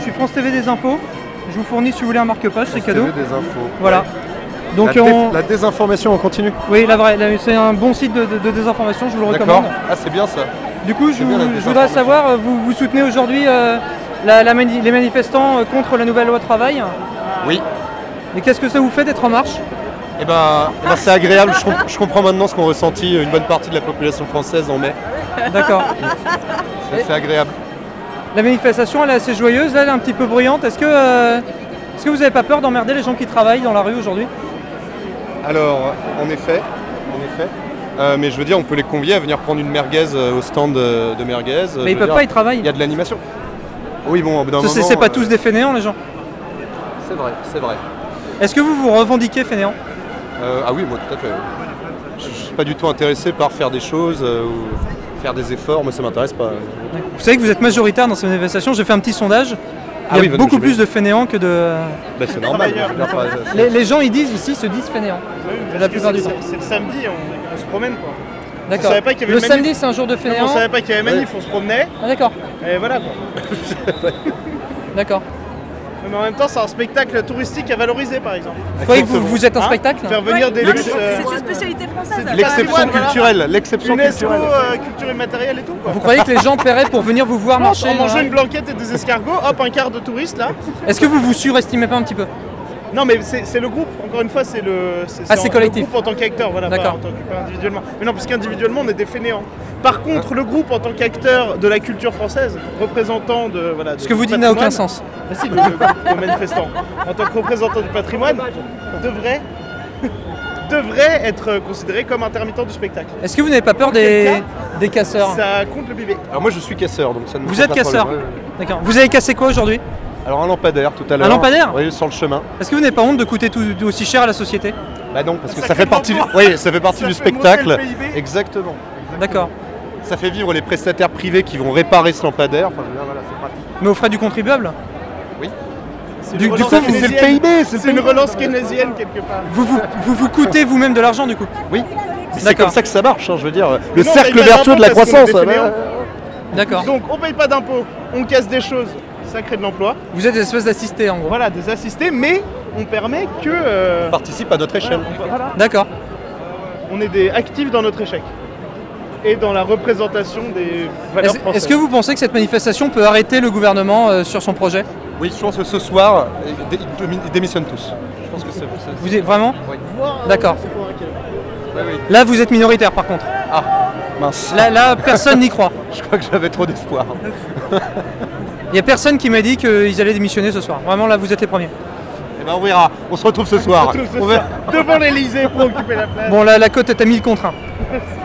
suis France TV des infos. Je vous fournis si vous voulez un marque-page, c'est cadeau. TV des infos. Voilà. Ouais. Donc La désinformation en continu. Oui, c'est un bon site de désinformation, je vous le recommande. D'accord. Ah, c'est bien ça. Du coup, je voudrais savoir, vous soutenez aujourd'hui les manifestants contre la nouvelle loi travail. Oui. Et qu'est-ce que ça vous fait d'être en marche? Eh ben, c'est agréable. Je comprends maintenant ce qu'ont ressenti une bonne partie de la population française en mai. D'accord. C'est agréable. La manifestation, elle est assez joyeuse, elle est un petit peu bruyante. Est-ce que vous n'avez pas peur d'emmerder les gens qui travaillent dans la rue aujourd'hui? Alors, en effet. Mais je veux dire, on peut les convier à venir prendre une merguez au stand de merguez. Mais ils peuvent pas, ils travaillent. Il y a de l'animation. Oui, bon, au bout d'un moment... C'est pas tous des fainéants, les gens? C'est vrai. Est-ce que vous vous revendiquez fainéant? Ah oui, moi, tout à fait. Je suis pas du tout intéressé par faire des choses ou faire des efforts. Moi, ça m'intéresse pas. Vous savez que vous êtes majoritaire dans ces manifestations. J'ai fait un petit sondage. Il y a beaucoup plus de fainéants que de... Bah, c'est normal. Les gens, se disent fainéants. Oui, la plupart du temps. C'est le samedi, on se promène quoi. D'accord. On savait pas qu'il y avait le samedi, c'est un jour de fainéants. On savait pas qu'il y avait manif, on se promenait. Ah d'accord. Et voilà quoi. D'accord. Mais en même temps, c'est un spectacle touristique à valoriser par exemple. Vous croyez que vous êtes un spectacle? Faire venir des Russes. C'est une spécialité française. L'exception culturelle. L'exception UNESCO, culturelle. culture immatérielle et tout quoi. Vous croyez que les gens paieraient pour venir vous voir marcher? En mangeant une blanquette et des escargots, hop, un quart de touristes là. Est-ce que vous vous surestimez pas un petit peu? Non mais c'est le groupe, encore une fois c'est collectif. Le groupe en tant qu'acteur, voilà, pas en tant qu'individuellement. Mais non, parce qu'individuellement on est des fainéants. Par contre le groupe en tant qu'acteur de la culture française, représentant de... Voilà, ce que vous dites n'a aucun sens. Ah, si, le manifestant, en tant que représentant du patrimoine, devrait être considéré comme intermittent du spectacle. Est-ce que vous n'avez pas peur des casseurs? Ça compte le bibé. Alors moi je suis casseur, donc ça ne me Vous pose êtes pas casseur? problème. D'accord. Vous avez cassé quoi aujourd'hui? Alors un lampadaire tout à l'heure. Un lampadaire? Oui, sur le chemin. Est-ce que vous n'avez pas honte de coûter tout aussi cher à la société? Bah non, parce que Ça ça fait crée partie, l'emploi. ça fait partie Ça du fait monter spectacle. le PIB. Exactement. D'accord. Ça fait vivre les prestataires privés qui vont réparer ce lampadaire. Enfin, je veux dire, voilà, c'est pratique. Mais aux frais du contribuable? Oui. Du coup, c'est le PIB, c'est une relance keynésienne quelque part. vous coûtez vous-même de l'argent du coup? Oui. C'est D'accord. comme ça que ça marche, hein, je veux dire. Le Non, on cercle paye pas vertueux de la d'impôts parce qu'on est croissance. des fainéants. D'accord. Donc on paye pas d'impôts, on casse des choses, ça crée de l'emploi. Vous êtes des espèces d'assistés en gros. Voilà, des assistés, mais on permet que... Participe à notre échelle. Voilà. D'accord. On est des actifs dans notre échec. Et dans la représentation des valeurs françaises. Est-ce que vous pensez que cette manifestation peut arrêter le gouvernement sur son projet? Oui, je pense que ce soir, ils démissionnent tous. Je pense que c'est... Vous êtes vraiment? Oui. D'accord. Oui. Là, vous êtes minoritaire par contre. Ah, mince. Là, personne n'y croit. Je crois que j'avais trop d'espoir. Il n'y a personne qui m'a dit qu'ils allaient démissionner ce soir. Vraiment, là, vous êtes les premiers. Eh ben on verra. On se retrouve ce soir. Devant l'Elysée pour occuper la place. Bon, la cote est à 1000 contre 1.